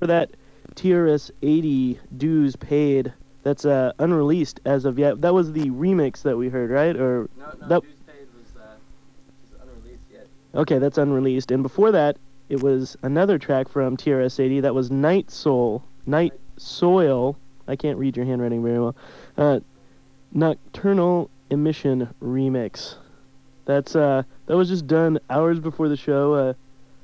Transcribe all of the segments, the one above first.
that TRS-80 dues paid. That's unreleased as of yet. That was the remix that we heard, right? Or No, that... dues paid was unreleased yet. Okay, that's unreleased. And before that, it was another track from TRS-80. That was Night Soil. I can't read your handwriting very well. Nocturnal Emission remix. That was just done hours before the show.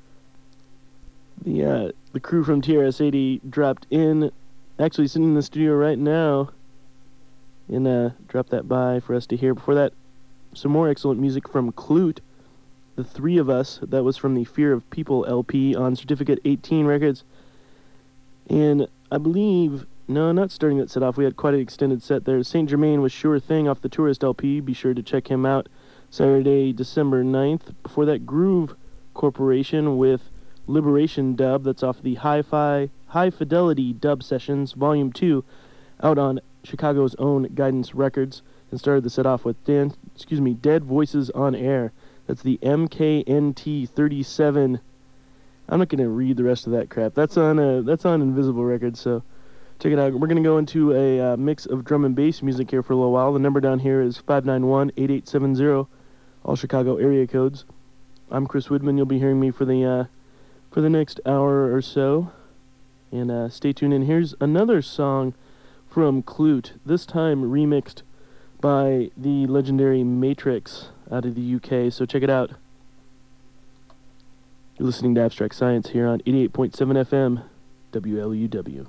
The crew from TRS-80 dropped in, actually sitting in the studio right now, and dropped that by for us to hear. Before that, some more excellent music from Klute, The Three of Us. That was from the Fear of People LP on Certificate 18 Records. And I believe, no, not starting that set off, we had quite an extended set there. Saint Germain was Sure Thing off the Tourist LP. Be sure to check him out Saturday, December 9th. Before that, Groove Corporation with Liberation Dub. That's off the High Fidelity Dub Sessions, Volume 2, out on Chicago's own Guidance Records. And started the set off with Dead Voices on Air. That's the MKNT 37. I'm not going to read the rest of that crap. That's on Invisible Records, so check it out. We're going to go into a mix of drum and bass music here for a little while. The number down here is 591-8870, all Chicago area codes. I'm Chris Woodman. You'll be hearing me for the next hour or so. And stay tuned in. Here's another song from Klute, this time remixed by the legendary Matrix out of the UK. So check it out. You're listening to Abstract Science here on 88.7 FM, WLUW.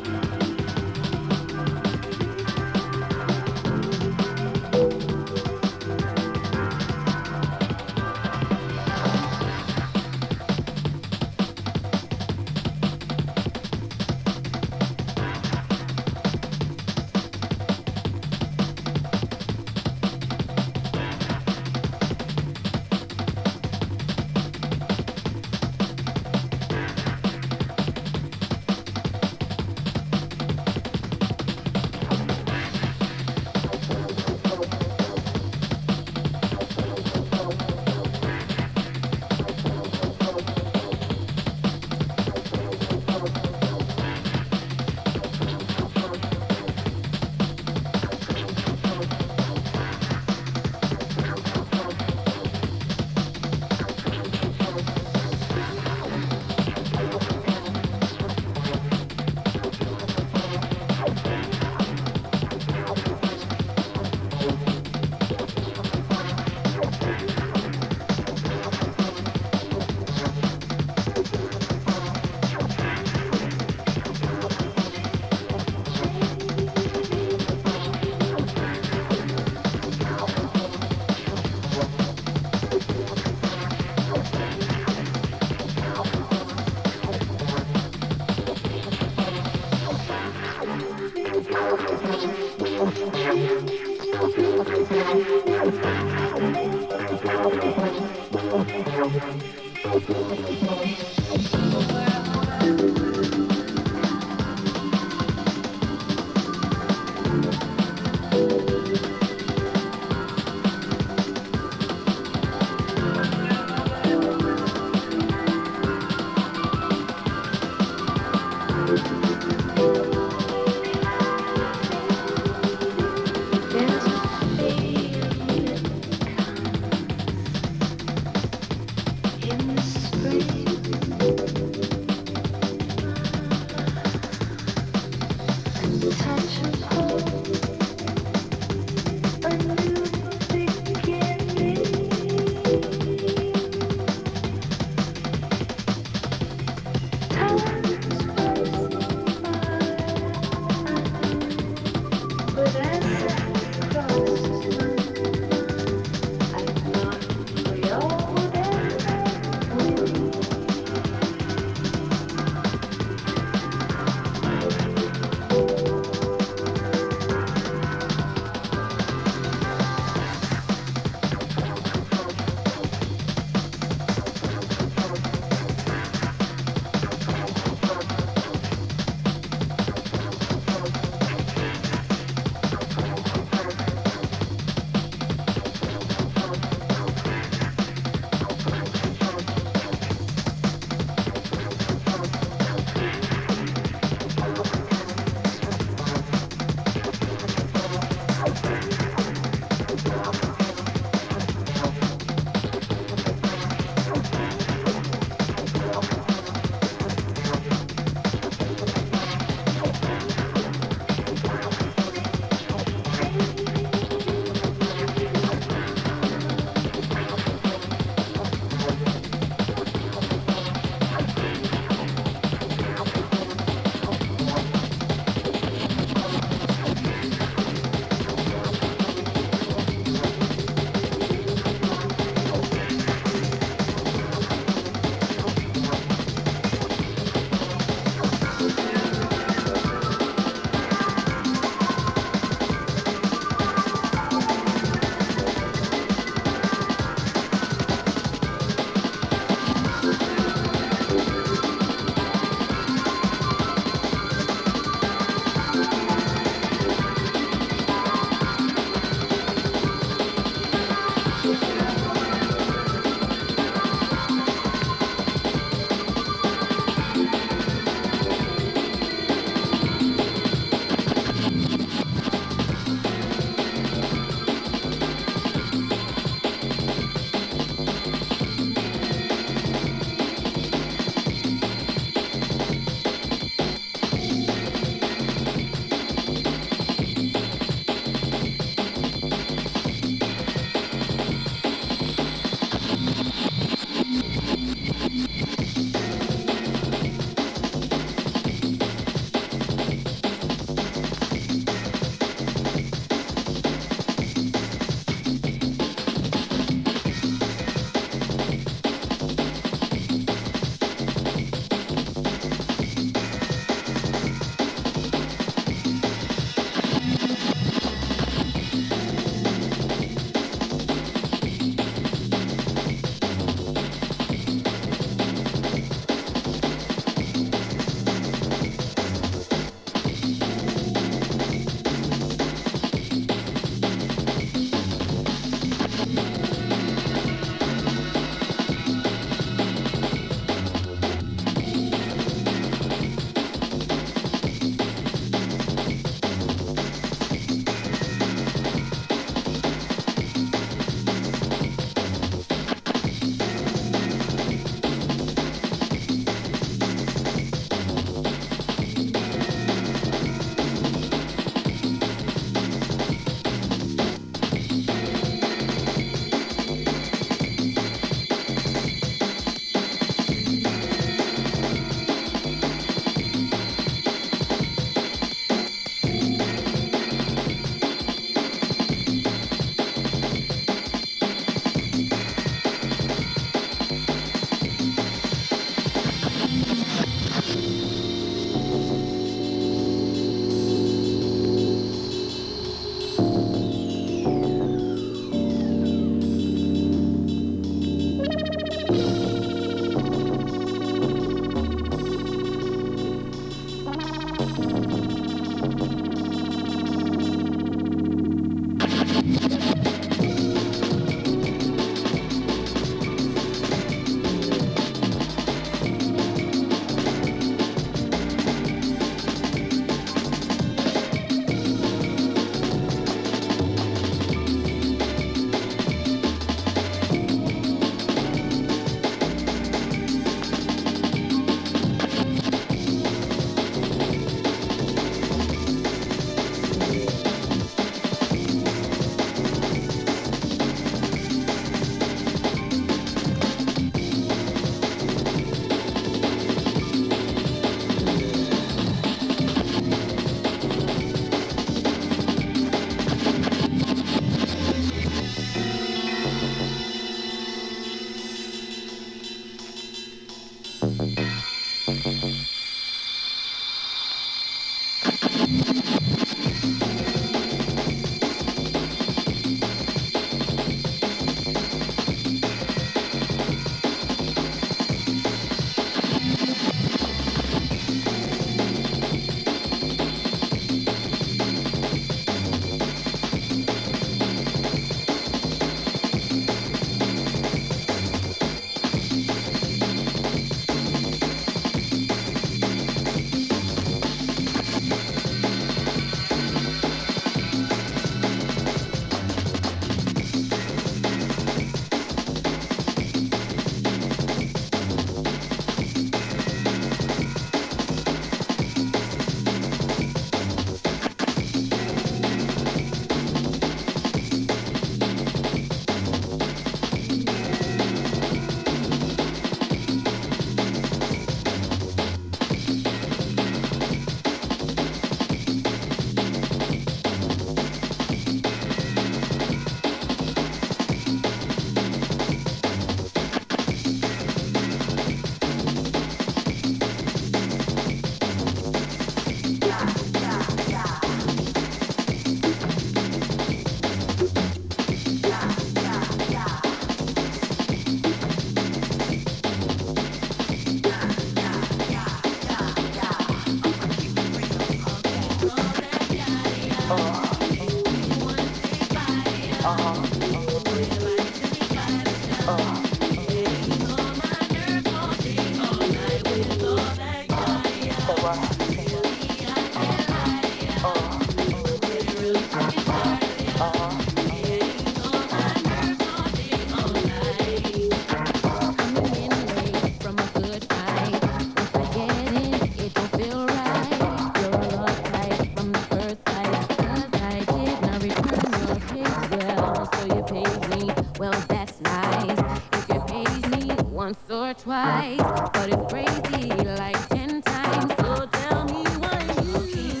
once or twice, but it's crazy like 10 times. So tell me why you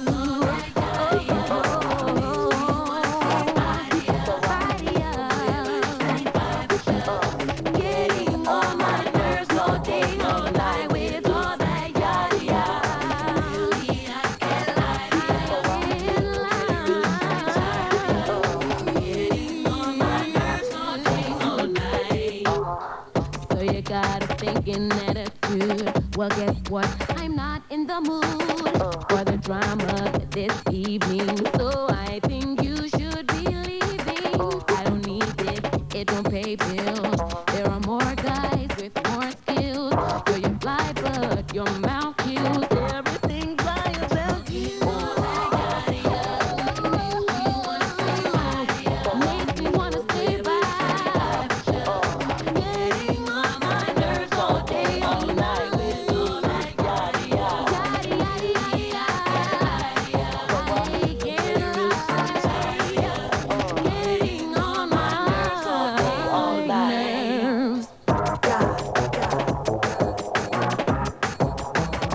getting on my nerves all day, all night with all that yada So you got a thinking attitude. Well, guess what? I'm not in the mood for the drama this evening. So I think you should be leaving. I don't need it. It don't pay bills. There are more guys with more skills. You're fly, but your mouth cute. Everything's fly about you. Makes me wanna stay by. Getting on my nerves all day, all night with all that yada yada getting on my nerves all day, all night.